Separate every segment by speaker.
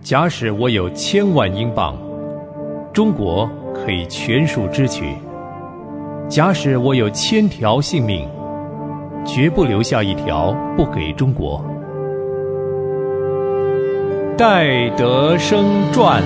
Speaker 1: 假使我有1000万英镑，中国可以全数支取；假使我有1000条性命，绝不留下一条不给中国。戴德生传。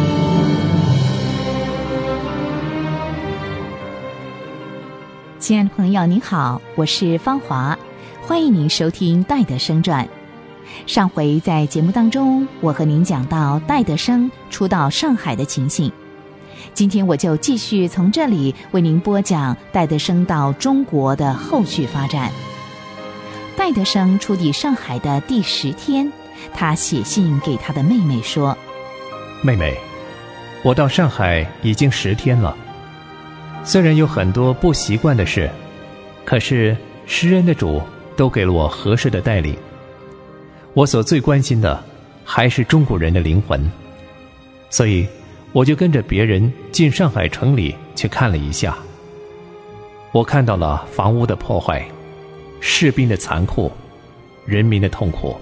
Speaker 2: 亲爱的朋友您好，我是芳华，欢迎您收听戴德生传。上回在节目当中，我和您讲到戴德生初到上海的情形，今天我就继续从这里为您播讲戴德生到中国的后续发展。戴德生初抵上海的第10天，他写信给他的妹妹说：
Speaker 1: 妹妹，我到上海已经10天了，虽然有很多不习惯的事，可是施恩的主都给了我合适的带领。我所最关心的还是中国人的灵魂，所以我就跟着别人进上海城里去看了一下。我看到了房屋的破坏，士兵的残酷，人民的痛苦。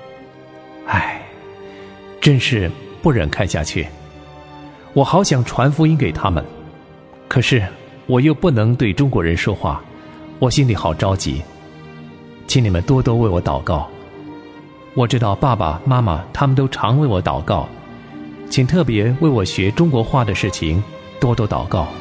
Speaker 1: 真是不忍看下去。我好想传福音给他们，可是我又不能对中国人说话，我心里好着急。请你们多多为我祷告。我知道爸爸妈妈他们都常为我祷告，请特别为我学中国话的事情多多祷告。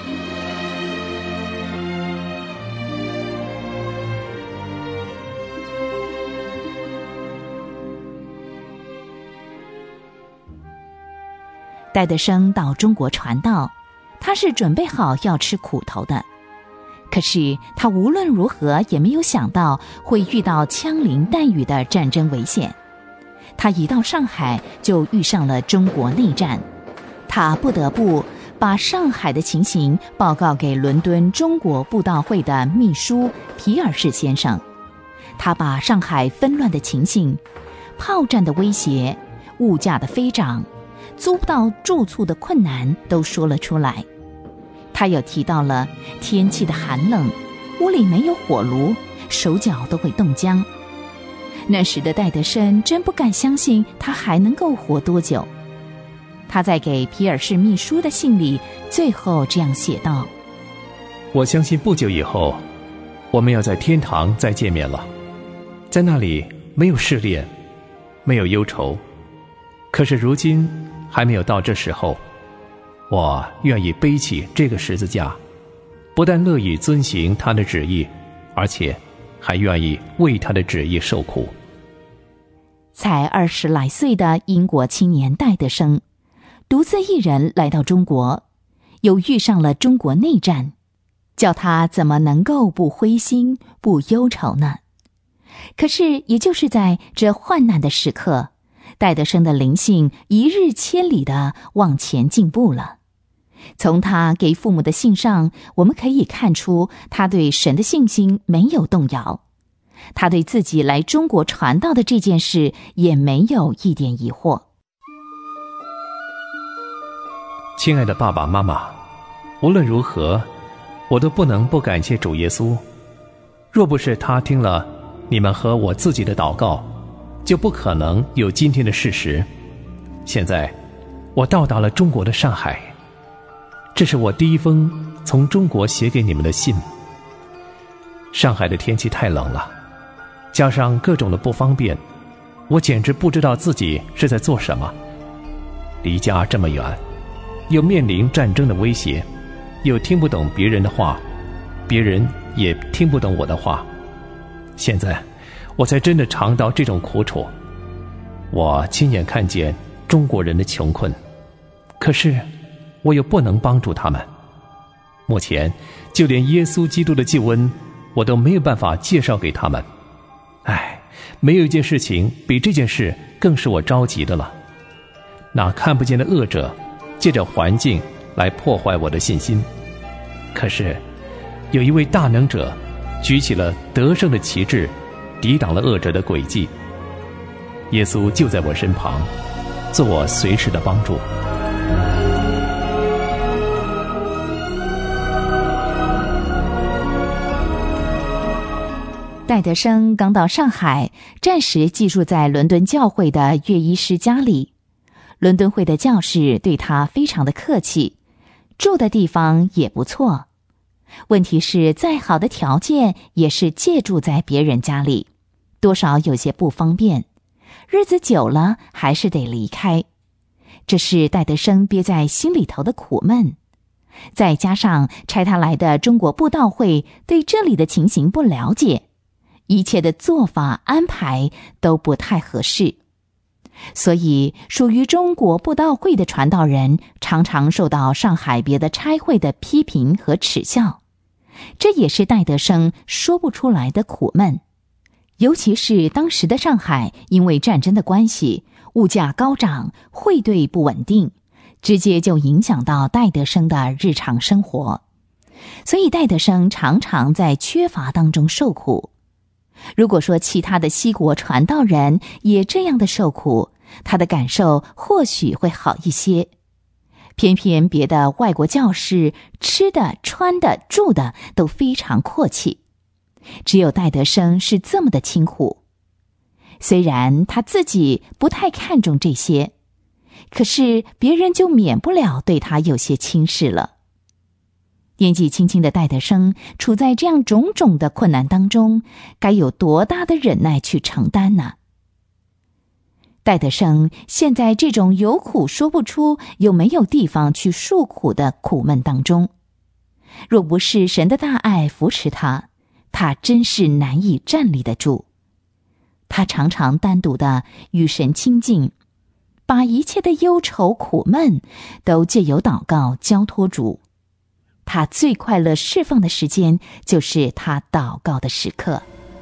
Speaker 2: 戴德生到中国传道，他是准备好要吃苦头的。可是他无论如何也没有想到会遇到枪林弹雨的战争危险。他一到上海就遇上了中国内战，他不得不把上海的情形报告给伦敦中国布道会的秘书皮尔士先生。他把上海纷乱的情形、炮战的威胁、物价的飞涨、租不到住处的困难都说了出来。他又提到了天气的寒冷，屋里没有火炉，手脚都会冻僵。那时的戴德生真不敢相信他还能够活多久。他在给皮尔士秘书的信里最后这样写道：
Speaker 1: 我相信不久以后我们要在天堂再见面了，在那里没有试炼，没有忧愁。可是如今还没有到这时候，我愿意背起这个十字架，不但乐意遵行他的旨意，而且还愿意为他的旨意受苦。
Speaker 2: 才20来岁的英国青年戴德生，独自一人来到中国，又遇上了中国内战，叫他怎么能够不灰心不忧愁呢？可是也就是在这患难的时刻，戴德生的灵性一日千里地往前进步了。从他给父母的信上，我们可以看出他对神的信心没有动摇，他对自己来中国传道的这件事也没有一点疑惑。
Speaker 1: 亲爱的爸爸妈妈，无论如何我都不能不感谢主耶稣。若不是他听了你们和我自己的祷告，就不可能有今天的事实。现在我到达了中国的上海，这是我第一封从中国写给你们的信。上海的天气太冷了，加上各种的不方便，我简直不知道自己是在做什么。离家这么远，又面临战争的威胁，又听不懂别人的话，别人也听不懂我的话。现在我才真的尝到这种苦楚。我亲眼看见中国人的穷困，可是我又不能帮助他们。目前就连耶稣基督的救恩我都没有办法介绍给他们。没有一件事情比这件事更是我着急的了。那看不见的恶者借着环境来破坏我的信心，可是有一位大能者举起了得胜的旗帜，抵挡了恶者的诡计。耶稣就在我身旁，做我随时的帮助。
Speaker 2: 戴德生刚到上海，暂时寄住在伦敦教会的乐医师家里。 伦敦会的教士对他非常的客气，住的地方也不错。问题是再好的条件也是借住在别人家里，多少有些不方便，日子久了还是得离开。这是戴德生憋在心里头的苦闷，再加上差他来的中国布道会对这里的情形不了解，一切的做法安排都不太合适，所以属于中国布道会的传道人常常受到上海别的差会的批评和耻笑，这也是戴德生说不出来的苦闷。尤其是当时的上海因为战争的关系，物价高涨，汇兑不稳定，直接就影响到戴德生的日常生活，所以戴德生常常在缺乏当中受苦。如果说其他的西国传道人也这样的受苦，他的感受或许会好一些。偏偏别的外国教士吃的、穿的、住的都非常阔气，只有戴德生是这么的清苦。虽然他自己不太看重这些，可是别人就免不了对他有些轻视了。年纪轻轻的戴德生处在这样种种的困难当中，该有多大的忍耐去承担呢？戴德生现在这种有苦说不出又没有地方去诉苦的苦闷当中，若不是神的大爱扶持他，他真是难以站立得住。他常常单独的与神亲近，把一切的忧愁苦闷都借由祷告交托主。他最快乐释放的时间就是他祷告的时刻。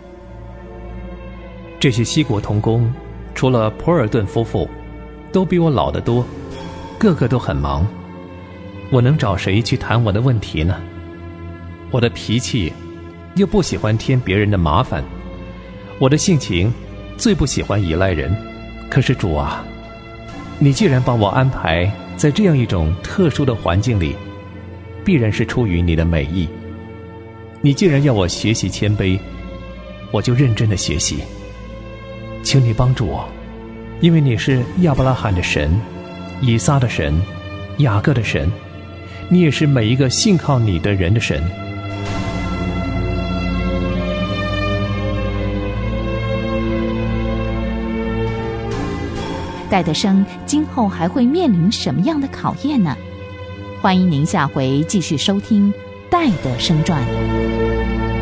Speaker 1: 这些西国同工除了普尔顿夫妇都比我老得多，个个都很忙，我能找谁去谈我的问题呢？我的脾气又不喜欢添别人的麻烦，我的性情最不喜欢依赖人。可是主啊，你既然把我安排在这样一种特殊的环境里，必然是出于你的美意。你既然要我学习谦卑，我就认真的学习。请你帮助我，因为你是亚伯拉罕的神，以撒的神，雅各的神，你也是每一个信靠你的人的神。
Speaker 2: 戴德生今后还会面临什么样的考验呢？欢迎您下回继续收听《戴德生传》。